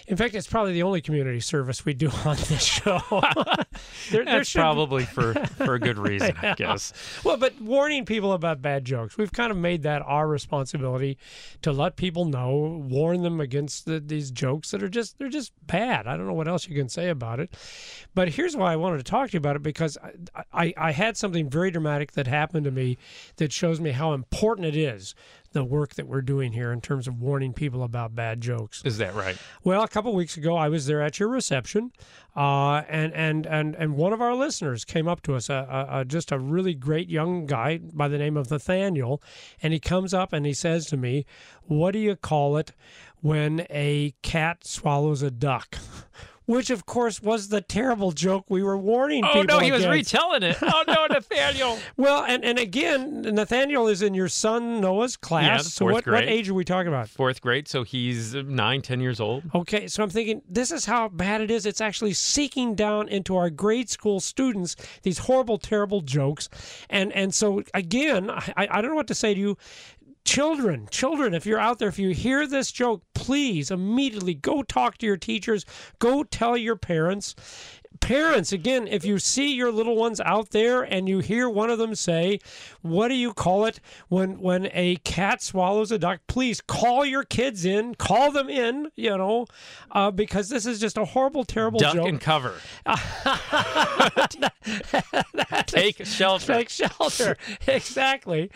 In fact, it's probably the only community service we do on this show. That's probably for a good reason, I guess. Well, but warning people about bad jokes, we've kind of made that our responsibility to let people know, warn them against these jokes that are just bad. I don't know what else you can say about it. But here's why I wanted to talk to you about it, because I had something very dramatic that happened to me that shows me how important it is, the work that we're doing here in terms of warning people about bad jokes. Is that right? Well, a couple of weeks ago, I was there at your reception, and one of our listeners came up to us, just a really great young guy by the name of Nathaniel, and he comes up and he says to me, "What do you call it when a cat swallows a duck?" Which, of course, was the terrible joke we were warning people against. Oh, no, he was retelling it. Oh, no, Nathaniel. Well, and again, Nathaniel is in your son Noah's class. Yeah, so fourth grade. What age are we talking about? Fourth grade, so he's 9, 10 years old. Okay, so I'm thinking, this is how bad it is. It's actually seeking down into our grade school students these horrible, terrible jokes. And so, again, I don't know what to say to you. Children, if you're out there, if you hear this joke, please immediately go talk to your teachers. Go tell your parents. Parents, again, if you see your little ones out there and you hear one of them say, "What do you call it when a cat swallows a duck?" Please call your kids in, call them in, because this is just a horrible, terrible joke. Duck and cover. Take shelter. Take shelter. Exactly.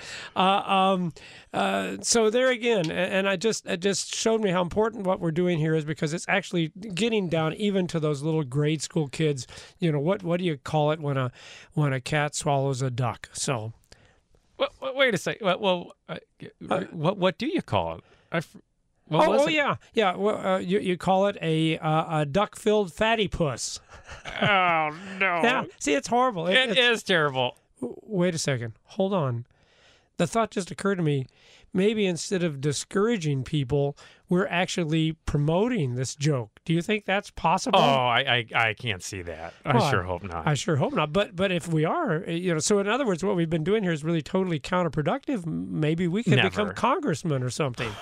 So there again, and it just showed me how important what we're doing here is, because it's actually getting down even to those little grade school kids. What do you call it when a cat swallows a duck? So, wait a second. What do you call it? Yeah. Well, you call it a duck-filled fatty puss. Oh no! Yeah. See, it's horrible. It is terrible. Wait a second. Hold on. The thought just occurred to me. Maybe instead of discouraging people, we're actually promoting this joke. Do you think that's possible? Oh, I can't see that. I sure hope not. I sure hope not. But if we are, so in other words, what we've been doing here is really totally counterproductive. Maybe we could become congressmen or something.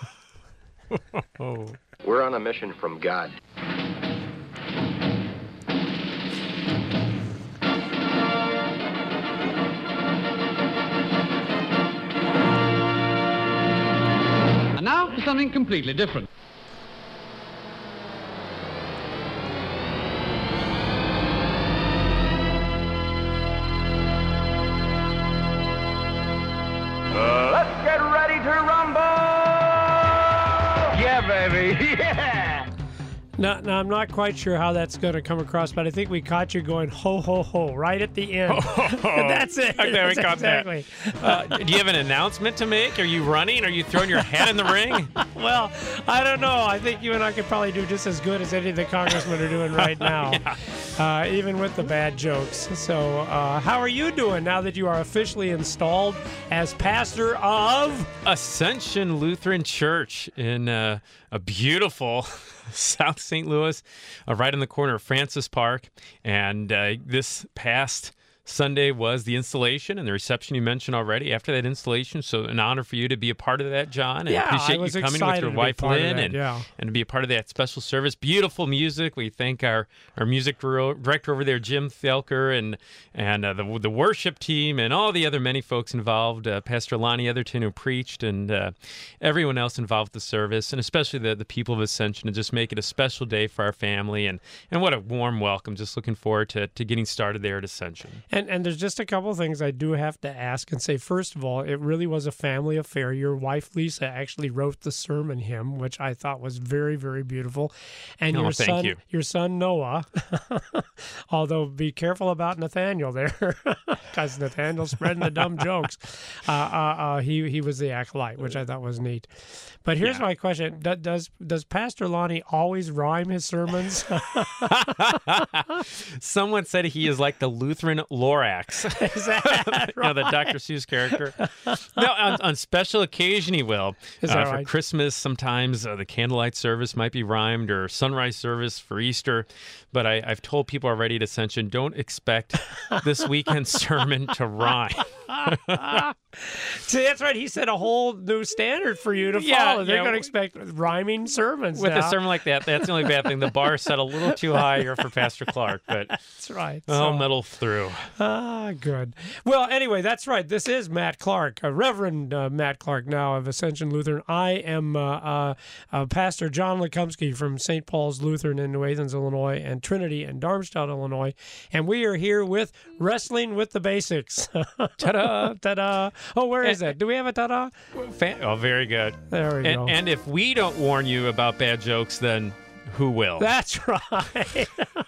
We're on a mission from God. And now for something completely different. Let's get ready to rumble! Yeah, baby, yeah! Now, I'm not quite sure how that's going to come across, but I think we caught you going ho, ho, ho right at the end. That's it. Okay, we caught exactly. that. Do you have an announcement to make? Are you running? Are you throwing your hat in the ring? Well, I don't know. I think you and I could probably do just as good as any of the congressmen are doing right now, even with the bad jokes. So how are you doing now that you are officially installed as pastor of Ascension Lutheran Church in a beautiful South St. Louis, right on the corner of Francis Park. And this past Sunday was the installation and the reception you mentioned already after that installation. So an honor for you to be a part of that, John. And appreciate you coming with your wife, Lynn, and to be a part of that special service. Beautiful music. We thank our music director over there, Jim Thelker, and the worship team and all the other many folks involved, Pastor Lonnie Etherton, who preached, and everyone else involved with the service, and especially the people of Ascension, to just make it a special day for our family. And what a warm welcome. Just looking forward to getting started there at Ascension. And there's just a couple of things I do have to ask and say. First of all, it really was a family affair. Your wife, Lisa, actually wrote the sermon hymn, which I thought was very, very beautiful. And your son Noah, although be careful about Nathaniel there, because Nathaniel's spreading the dumb jokes. He was the acolyte, which I thought was neat. But here's my question. Does Pastor Lonnie always rhyme his sermons? Someone said he is like the Lutheran Lorax. Is that You know, the Dr. Seuss character. No, on special occasion he will. Is that For right? Christmas, sometimes the candlelight service might be rhymed, or sunrise service for Easter. But I've told people already at Ascension, don't expect this weekend sermon to rhyme. See, that's right. He set a whole new standard for you to Yeah, follow. They're yeah. going to expect rhyming sermons With now. a sermon like that, that's the only bad thing. The bar is set a little too high here for Pastor Clark, but That's right. I'll muddle through. Good. Well, anyway, that's right. This is Matt Clark, Reverend Matt Clark, now of Ascension Lutheran. I am Pastor John Lekumsky from St. Paul's Lutheran in New Athens, Illinois, and Trinity in Darmstadt, Illinois. And we are here with Wrestling with the Basics. Ta-da! Ta-da! Oh, where is that? Do we have a ta-da? Oh, very good. There we go. And if we don't warn you about bad jokes, then who will? That's right.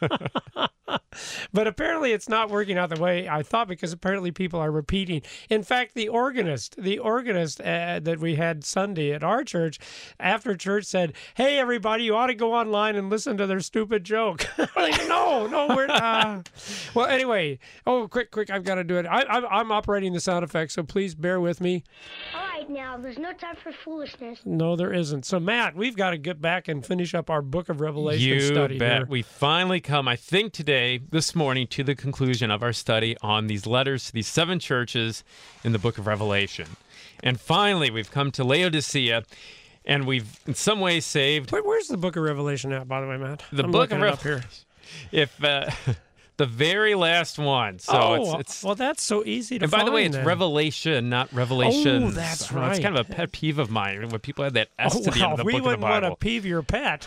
But apparently it's not working out the way I thought, because apparently people are repeating. In fact, the organist that we had Sunday at our church, after church said, "Hey, everybody, you ought to go online and listen to their stupid joke." Like, no, we're not. Well, anyway, quick, I've got to do it. I'm operating the sound effects, so please bear with me. All right, now, there's no time for foolishness. No, there isn't. So, Matt, we've got to get back and finish up our Book of Revelation study You bet. here. We finally come, I think this morning, to the conclusion of our study on these letters to these 7 churches in the book of Revelation. And finally, we've come to Laodicea, and we've in some ways saved Where's the Book of Revelation at, by the way, Matt? the I'm book of looking it up here. Revelation. The very last one. So it's well, that's so easy to and find. by the way, it's then. Revelation, not Revelations. Oh, that's I don't know, It's right. kind of a pet peeve of mine when people add that S to the end of the we book of the wouldn't want to Bible. peeve your pet.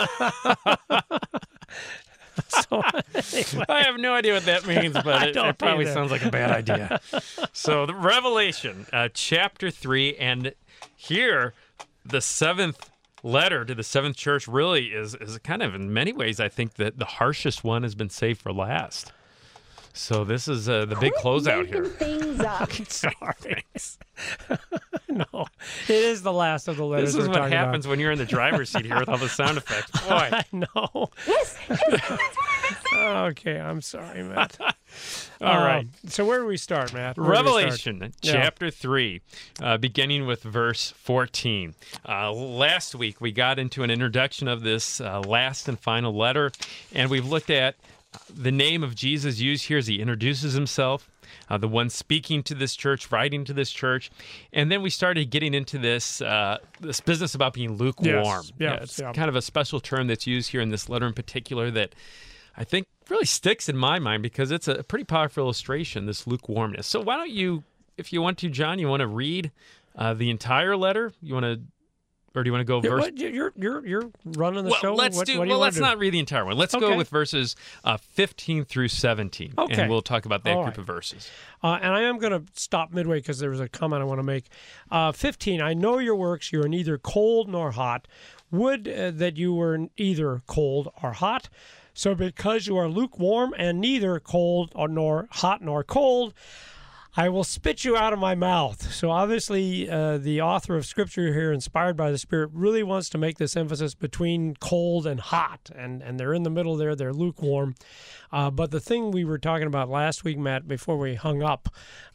So, anyway. I have no idea what that means, but don't it probably either. sounds like a bad idea. So, the Revelation, chapter 3, and here, the 7th letter to the 7th church really is kind of, in many ways, I think that the harshest one has been saved for last. So this is the big closeout here. Things up. Sorry. No, it is the last of the letters. This is we're what talking happens when you're in the driver's seat here with all the sound effects. Boy. about. I know. Yes. Okay, I'm sorry, Matt. All right. So where do we start, Matt? Where do we start? Revelation, Yeah. chapter 3, beginning with verse 14. Last week, we got into an introduction of this last and final letter, and we've looked at the name of Jesus used here as he introduces himself, the one speaking to this church, writing to this church, and then we started getting into this business about being lukewarm. Yes, It's kind of a special term that's used here in this letter in particular that I think really sticks in my mind because it's a pretty powerful illustration, this lukewarmness. So why don't you, if you want to, John, you want to read the entire letter? You want to, or do you want to go verse? You're running the show. Let's What do you let's wanna do? not read the entire one. Let's Okay. go with verses 15 through 17, Okay. and we'll talk about that All group right. of verses. And I am going to stop midway because there was a comment I want to make. 15, I know your works. You are neither cold nor hot. Would that you were either cold or hot. So because you are lukewarm and neither cold or nor hot nor cold, I will spit you out of my mouth. So obviously, the author of Scripture here, inspired by the Spirit, really wants to make this emphasis between cold and hot, and they're in the middle there. They're lukewarm. But the thing we were talking about last week, Matt, before we hung up,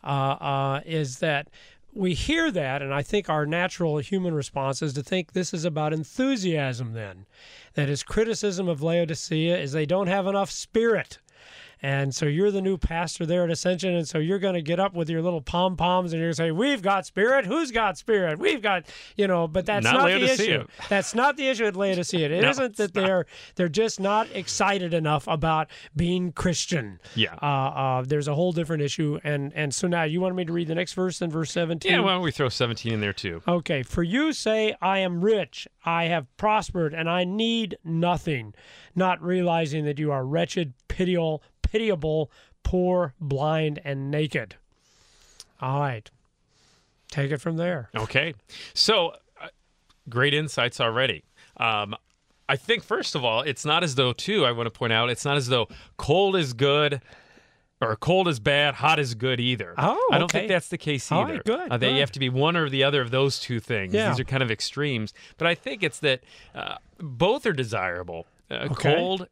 is that we hear that, and I think our natural human response is to think this is about enthusiasm then. That his criticism of Laodicea is they don't have enough spirit. And so you're the new pastor there at Ascension, and so you're going to get up with your little pom-poms, and you're going to say, we've got spirit. Who's got spirit? We've got, but that's Not not the Laodicea. issue. That's not the issue at Laodicea. It No, isn't that they're just not excited enough about being Christian. Yeah. There's a whole different issue. And so now you wanted me to read the next verse, then verse 17? Yeah, why don't we throw 17 in there too? Okay, for you say, I am rich, I have prospered, and I need nothing, not realizing that you are wretched, pitiable, poor, blind, and naked. All right. Take it from there. Okay. So, great insights already. I think, first of all, it's not as though, too, I want to point out, it's not as though cold is good or cold is bad, hot is good either. Oh, I don't okay. think that's the case All either. right, good, That good. you have to be one or the other of those two things. Yeah. These are kind of extremes. But I think it's that both are desirable. Okay. Cold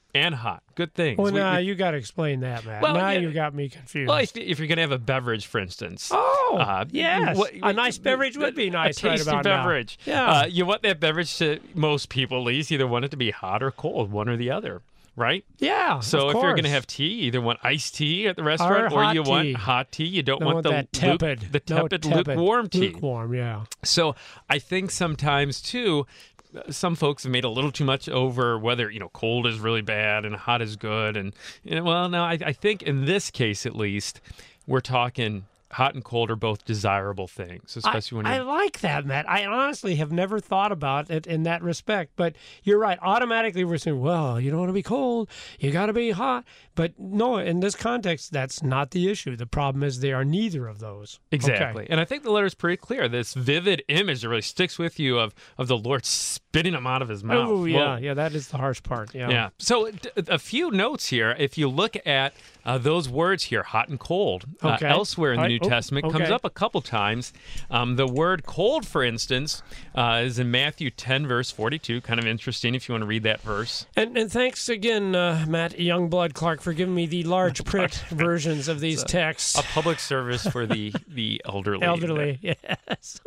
and hot. Good things. Well, now you got to explain that, Matt. Well, now yeah. you got me confused. Well, if you're going to have a beverage, for instance. Oh, yes. what- A nice beverage would be nice A right tasty about now. beverage. Yeah. You want that beverage to, most people at least, either want it to be hot or cold, one or the other, right? Yeah. So of if you're going to course. have tea, you either want iced tea at the restaurant Or hot you tea. want hot tea. You don't want the that tepid, tepid, lukewarm tea. Lukewarm, yeah. So I think sometimes too, some folks have made a little too much over whether cold is really bad and hot is good, and well, no, I think in this case at least, we're talking hot and cold are both desirable things, especially when I you're. like that, Matt. I honestly have never thought about it in that respect, but you're right. Automatically, we're saying, well, you don't want to be cold, you got to be hot. But no, in this context, that's not the issue. The problem is they are neither of those. Exactly. Okay. And I think the letter is pretty clear. This vivid image that really sticks with you of the Lord spitting them out of his mouth. Oh, yeah. Whoa. Yeah, that is the harsh part. Yeah. Yeah. So a few notes here. If you look at those words here, hot and cold, Okay. elsewhere in the All New right. Oh, Testament comes okay. up a couple times. The word cold, for instance, is in Matthew 10, verse 42. Kind of interesting if you want to read that verse. And thanks again, Matt Youngblood Clark, for giving me the large print versions of these texts. A public service for the elderly. Elderly, yes.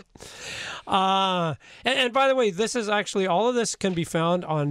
And by the way, this is actually, all of this can be found on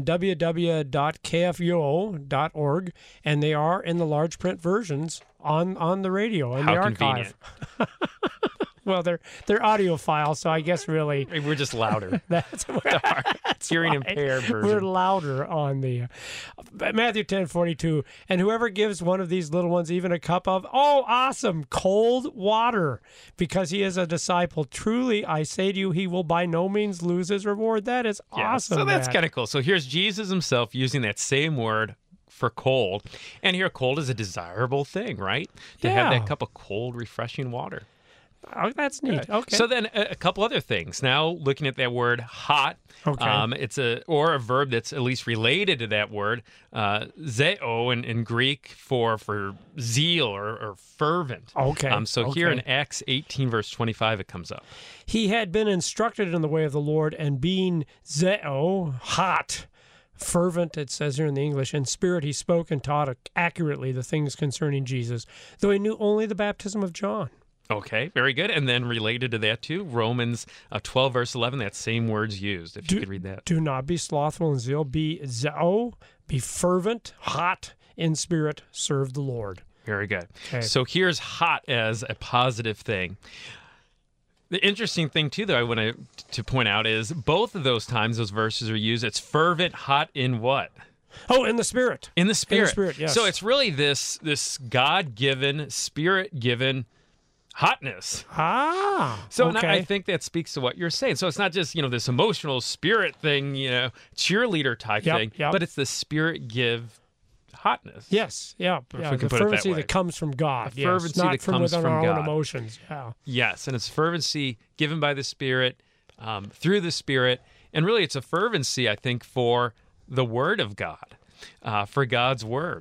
www.kfuo.org, and they are in the large print versions on the radio in How the convenient. archive. Well, they're audio files, so I guess really We're just louder. that's Hearing right. impaired version. We're louder on the Matthew 10:42. And whoever gives one of these little ones even a cup of, awesome, cold water, because he is a disciple, truly I say to you, he will by no means lose his reward. That is awesome. So that's Matt. kind of cool. So here's Jesus himself using that same word for cold. And here, cold is a desirable thing, right? To have Yeah. that cup of cold, refreshing water. Oh, that's neat. Okay. So then a couple other things. Now, looking at that word hot, Okay. it's a verb that's at least related to that word, zeo in Greek for zeal or fervent. Okay. So here in Okay. Acts 18, verse 25, it comes up. He had been instructed in the way of the Lord, and being hot, fervent, it says here in the English, in spirit he spoke and taught accurately the things concerning Jesus, though he knew only the baptism of John. Okay, very good. And then related to that too, Romans 12, verse 11, that same word's used, if you could read that. Do not be slothful in zeal. Be be fervent, hot in spirit, serve the Lord. Very good. Okay. So here's hot as a positive thing. The interesting thing too, though, I want to point out is both of those times those verses are used. It's fervent, hot in what? Oh, in the spirit. In the Spirit. In the Spirit, yes. So it's really this God-given, Spirit-given hotness. So and okay. I think that speaks to what you're saying. So it's not just, this emotional spirit thing, cheerleader type Yep, thing, yep. but it's the Spirit give hotness. Yes, yeah. we The can put it that fervency way. that comes from God. The yes, fervency not that from comes within from our God. own emotions. Yeah. Yes, and it's fervency given by the Spirit through the Spirit. And really, it's a fervency, I think, for the Word of God, for God's Word.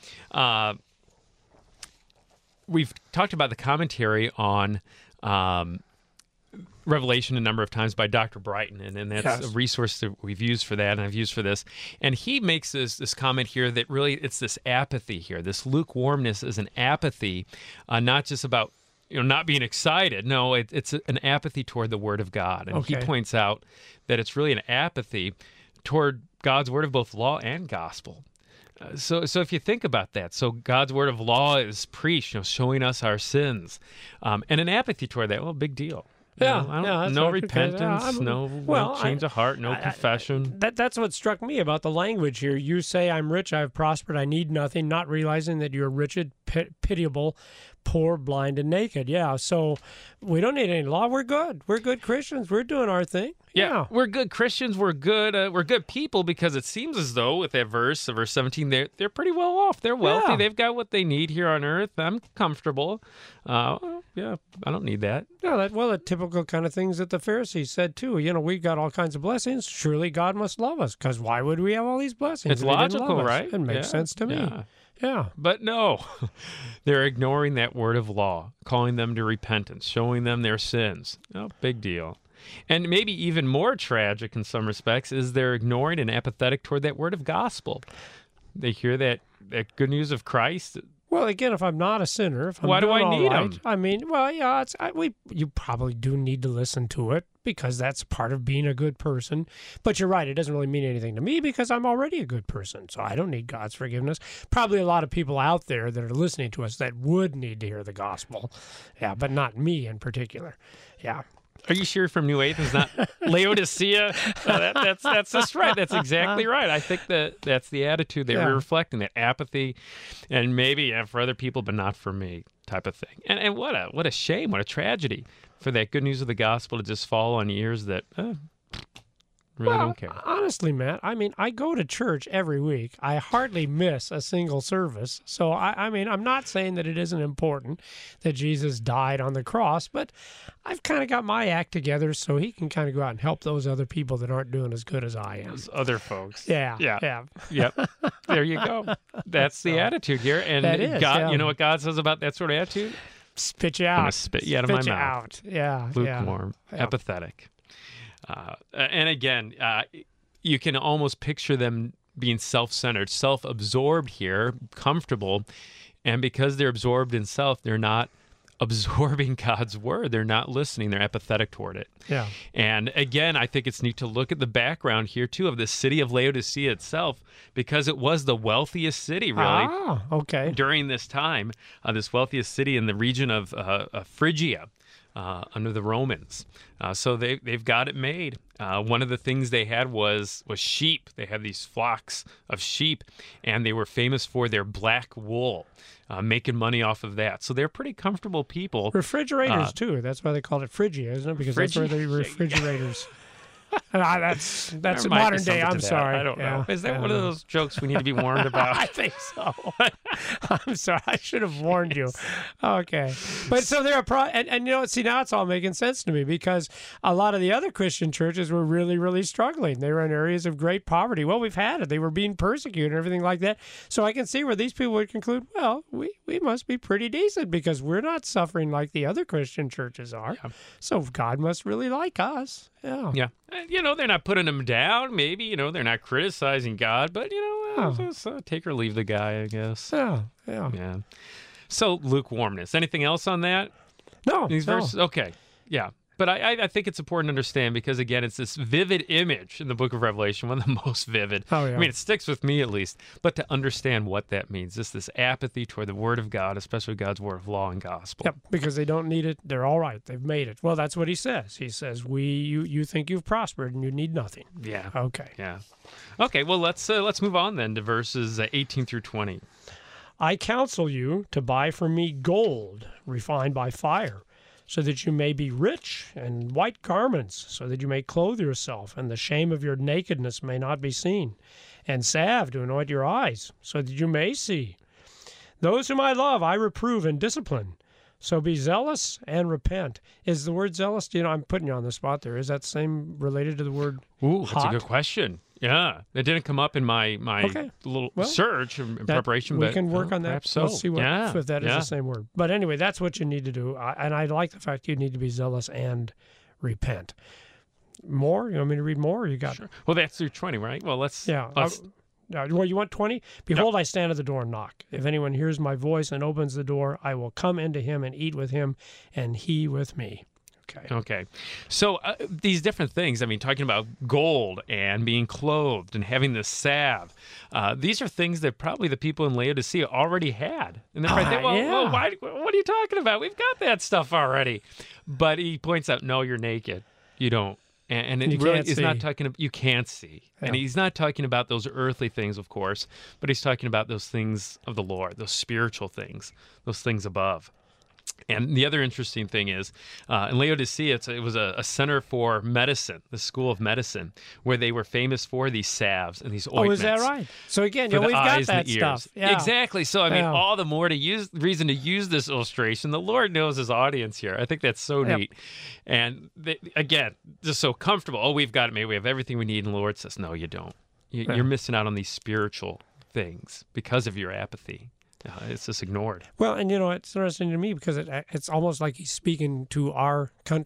We've talked about the commentary on Revelation a number of times by Dr. Brighton, and that's Yes. a resource that we've used for that, and I've used for this. And he makes this comment here that really it's this apathy here. This lukewarmness is an apathy, not just about not being excited. No, it's an apathy toward the Word of God. And he Okay. points out that it's really an apathy toward God's Word of both law and gospel. So if you think about that, so God's word of law is preached, showing us our sins, and an apathy toward that. Well, big deal. Yeah, I don't- yeah, that's no right, because, repentance, no change of heart, no confession. That's what struck me about the language here. You say, I'm rich, I've prospered, I need nothing, not realizing that you're wretched, pitiable, poor, blind, and naked. Yeah, so we don't need any law. We're good. We're good Christians. We're doing our thing. Yeah, we're good Christians. We're good people, because it seems as though with that verse 17, they're pretty well off. They're wealthy. Yeah. They've got what they need here on earth. I'm comfortable. I don't need that. Yeah, the typical kind of things that the Pharisees said too. We've got all kinds of blessings. Surely God must love us, because why would we have all these blessings? It's if he didn't logical, love us? right? It makes Yeah, sense to me. yeah. Yeah. But no, they're ignoring that word of law, calling them to repentance, showing them their sins. Oh, big deal. And maybe even more tragic in some respects is they're ignoring and apathetic toward that word of gospel. they hear that good news of Christ. Well, again, if I'm not a sinner, if I'm Why do doing I all need right, 'em? I mean, well, yeah, you probably do need to listen to it because that's part of being a good person. But you're right; it doesn't really mean anything to me because I'm already a good person, so I don't need God's forgiveness. Probably a lot of people out there that are listening to us that would need to hear the gospel, yeah, but not me in particular. Yeah. Are you sure from New Athens, not Laodicea? That's just right. That's exactly right. I think that's the attitude they were reflecting, that apathy, and maybe for other people, but not for me type of thing. And what a shame, what a tragedy for that good news of the gospel to just fall on ears that really don't care. Honestly, Matt, I mean, I go to church every week. I hardly miss a single service. So, I mean, I'm not saying that it isn't important that Jesus died on the cross, but I've kind of got my act together so he can kind of go out and help those other people that aren't doing as good as I am. Those other folks. Yeah. Yep. There you go. That's the attitude here. And That is, God, yeah. you know what God says about that sort of attitude? Spit you I'm out. going to spit you out of my Spit you mouth. out. Yeah. Lukewarm, Yeah. apathetic. And again, you can almost picture them being self-centered, self-absorbed here, comfortable. And because they're absorbed in self, they're not absorbing God's word. They're not listening. They're apathetic toward it. Yeah. And again, I think it's neat to look at the background here, too, of the city of Laodicea itself, because it was the wealthiest city, really. Ah, okay. During this time, this wealthiest city in the region of Phrygia under the Romans. So they've got it made. One of the things they had was sheep. They had these flocks of sheep, and they were famous for their black wool, making money off of that. So they're pretty comfortable people. Refrigerators, too. That's why they called it Phrygia, isn't it? Because that's where the refrigerators... that's There might be modern day. something to I'm that. sorry. I don't know. Yeah, Is that I one don't of know. those jokes we need to be warned about? I think so. I'm sorry. I should have warned you. Okay. But so they're and you know, see, now it's all making sense to me because a lot of the other Christian churches were really, really struggling. They were in areas of great poverty. Well, we've had it. They were being persecuted and everything like that. So I can see where these people would conclude, well, we must be pretty decent because we're not suffering like the other Christian churches are. Yeah. So God must really like us. Yeah. Yeah. And, they're not putting him down. Maybe, they're not criticizing God, but, just take or leave the guy, I guess. Yeah. Yeah. So lukewarmness. Anything else on that? No. These no. verses? Okay. Yeah. But I think it's important to understand because, again, it's this vivid image in the book of Revelation, one of the most vivid. Oh, yeah. I mean, it sticks with me at least. But to understand what that means, this apathy toward the word of God, especially God's word of law and gospel. Yep, because they don't need it. They're all right. They've made it. Well, that's what he says. He says, you think you've prospered and you need nothing. Yeah. Okay. Yeah. Okay, well, let's move on then to verses 18 through 20. I counsel you to buy from me gold refined by fire, so that you may be rich, and white garments, so that you may clothe yourself, and the shame of your nakedness may not be seen, and salve to anoint your eyes, so that you may see. Those whom I love I reprove and discipline. So be zealous and repent. Is the word zealous, I'm putting you on the spot there. Is that same related to the word Ooh, hot? that's a good question. Yeah, it didn't come up in my Okay. little Well, search in preparation, we but can work on that. perhaps so. Let's see if that is yeah. the same word. But anyway, that's what you need to do. And I like the fact you need to be zealous and repent. More? You want me to read more? Or you got Sure. Well, that's through 20, right? Well, let's. Yeah. Well, you want 20? Behold, I stand at the door and knock. If anyone hears my voice and opens the door, I will come into him and eat with him, and he with me. Okay. So these different things, talking about gold and being clothed and having the salve, these are things that probably the people in Laodicea already had. And they're right there, well, what are you talking about? We've got that stuff already. But he points out, no, you're naked. You don't. And it really is not talking about, you can't see. Yeah. And he's not talking about those earthly things, of course, but he's talking about those things of the Lord, those spiritual things, those things above. And the other interesting thing is, in Laodicea, it was a center for medicine, the school of medicine, where they were famous for these salves and these ointments. Oh, is that right? So again, For the we've got eyes and that the ears. stuff. Yeah. Exactly. So, all the more reason to use this illustration. The Lord knows his audience here. I think that's so neat. And again, just so comfortable. Oh, we've got it, maybe we have everything we need. And the Lord says, no, you don't. You're missing out on these spiritual things because of your apathy. It's just ignored. Well, and it's interesting to me because it's almost like he's speaking to our country.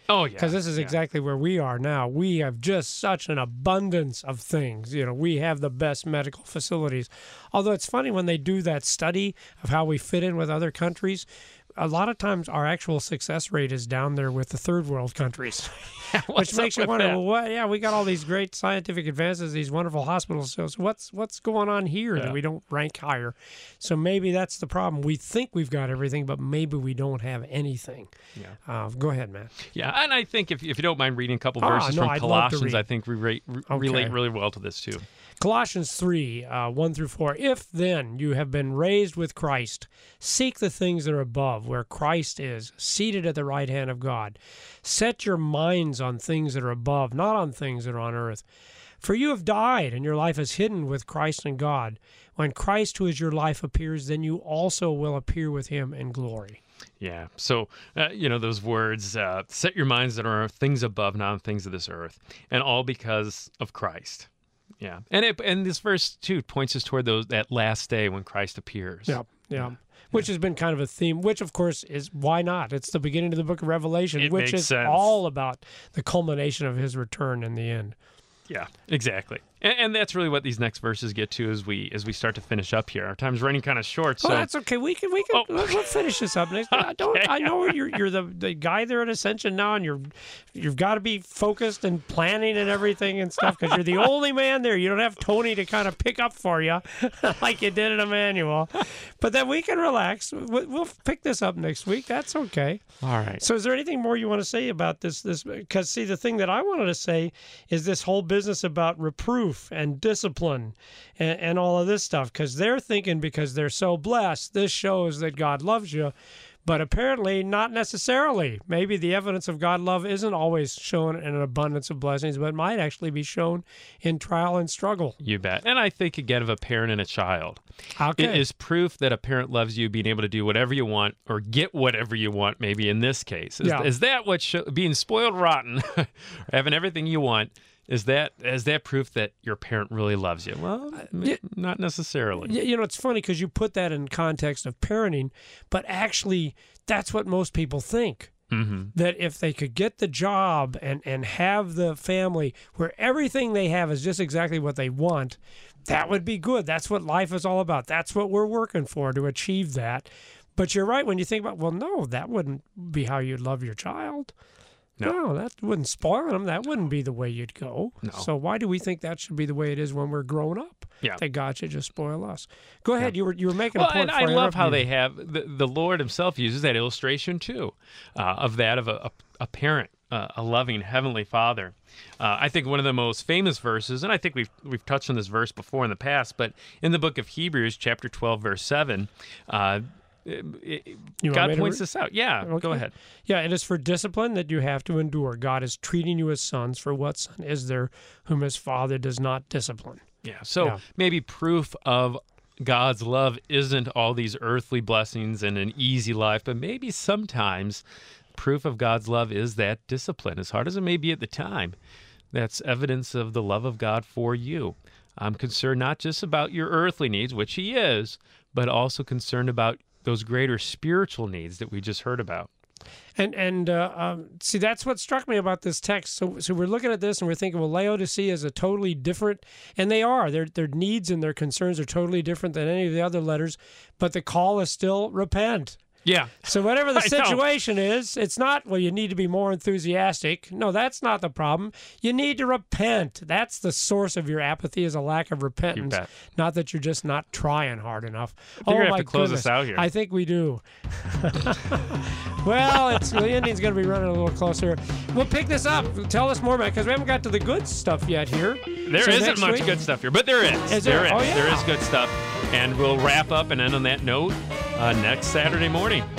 Oh, yeah. Because this is exactly where we are now. We have just such an abundance of things. We have the best medical facilities. Although it's funny when they do that study of how we fit in with other countries, a lot of times our actual success rate is down there with the third world countries, which makes you wonder, well, what? Yeah, we got all these great scientific advances, these wonderful hospitals. So what's going on here that we don't rank higher? So maybe that's the problem. We think we've got everything, but maybe we don't have anything. Yeah. Go ahead, Matt. Yeah, and I think if you don't mind reading a couple verses from Colossians, I think we relate really well to this too. Colossians 3, 1 through 4. If then you have been raised with Christ, seek the things that are above, where Christ is, seated at the right hand of God. Set your minds on things that are above, not on things that are on earth. For you have died, and your life is hidden with Christ in God. When Christ, who is your life, appears, then you also will appear with him in glory. Yeah. So, those words, set your minds that are on things above, not on things of this earth, and all because of Christ. Yeah, and this verse too points us toward that last day when Christ appears. Yeah. Which has been kind of a theme. Which, of course, is why not? It's the beginning of the Book of Revelation, which is all about the culmination of his return in the end. Yeah, exactly. And that's really what these next verses get to as we start to finish up here. Our time's running kind of short. So that's okay. We can we'll finish this up next. Okay. I know you're the guy there at Ascension now, and you've got to be focused and planning and everything and stuff because you're the only man there. You don't have Tony to kind of pick up for you like you did at Emmanuel. But then we can relax. We'll pick this up next week. That's okay. All right. So is there anything more you want to say about this? Because see, the thing that I wanted to say is this whole business about reproof and discipline and all of this stuff, because they're thinking because they're so blessed, this shows that God loves you, but apparently not necessarily. Maybe the evidence of God love isn't always shown in an abundance of blessings, but might actually be shown in trial and struggle. You bet. And I think, again, of a parent and a child. Okay. It is proof that a parent loves you, being able to do whatever you want or get whatever you want, maybe in this case. Is that what being spoiled rotten, or having everything you want, is that proof that your parent really loves you? Well, not necessarily. It's funny because you put that in context of parenting, but actually that's what most people think. Mm-hmm. That if they could get the job and have the family where everything they have is just exactly what they want, that would be good. That's what life is all about. That's what we're working for, to achieve that. But you're right when you think about, well, no, that wouldn't be how you'd love your child. No, that wouldn't spoil them. That wouldn't be the way you'd go. No. So why do we think that should be the way it is when we're grown up? Yeah. That God should just spoil us. Go ahead. You were making a point. And I love how they have the Lord himself uses that illustration too, of a parent, a loving heavenly Father. I think one of the most famous verses, and I think we've touched on this verse before in the past, but in the book of Hebrews, chapter 12, verse 7. God points this out. Yeah, okay. Go ahead. Yeah, it is for discipline that you have to endure. God is treating you as sons. For what son is there whom his father does not discipline? Yeah, so maybe proof of God's love isn't all these earthly blessings and an easy life, but maybe sometimes proof of God's love is that discipline, as hard as it may be at the time. That's evidence of the love of God for you. I'm concerned not just about your earthly needs, which he is, but also concerned about those greater spiritual needs that we just heard about. And see, that's what struck me about this text. So we're looking at this and we're thinking, well, Laodicea is a totally different, and they are. Their needs and their concerns are totally different than any of the other letters, but the call is still repent. Yeah. So whatever the situation is, it's not, well, you need to be more enthusiastic. No, that's not the problem. You need to repent. That's the source of your apathy, is a lack of repentance. Not that you're just not trying hard enough. I think we're going to have to close this out here. I think we do. Well, the ending's going to be running a little closer. We'll pick this up. Tell us more, Matt, because we haven't got to the good stuff yet here. There isn't much good stuff here, but there is. There is. Oh, yeah. There is good stuff. And we'll wrap up and end on that note next Saturday morning.